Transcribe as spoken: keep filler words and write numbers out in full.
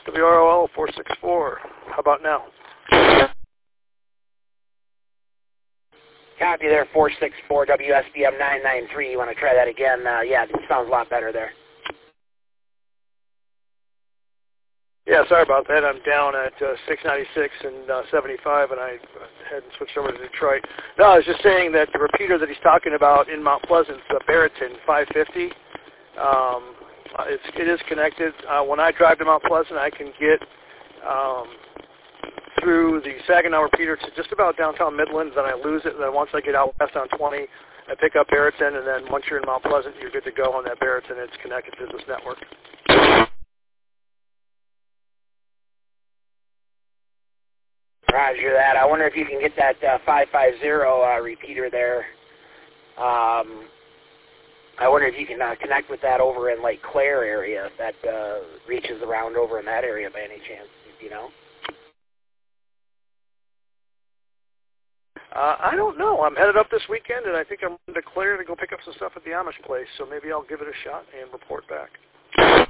W R O L four six four. How about now? Copy there, four six four, W S B M nine nine three. You want to try that again? Uh, yeah, it sounds a lot better there. Yeah, sorry about that. I'm down at uh, six ninety-six and uh, seventy-five, and I hadn't switched over to Detroit. No, I was just saying that the repeater that he's talking about in Mount Pleasant, the Barreton five fifty, um, it's, it is connected. Uh, when I drive to Mount Pleasant, I can get um, through the Saginaw repeater to just about downtown Midland, then I lose it, and then once I get out west on twenty, I pick up Barreton, and then once you're in Mount Pleasant, you're good to go on that Barreton. It's connected to this network. Roger that. I wonder if you can get that uh, five five zero uh, repeater there. Um, I wonder if you can uh, connect with that over in Lake Claire area, if that uh, reaches around over in that area by any chance, you know? Uh, I don't know. I'm headed up this weekend, and I think I'm going to Claire to go pick up some stuff at the Amish place, so maybe I'll give it a shot and report back.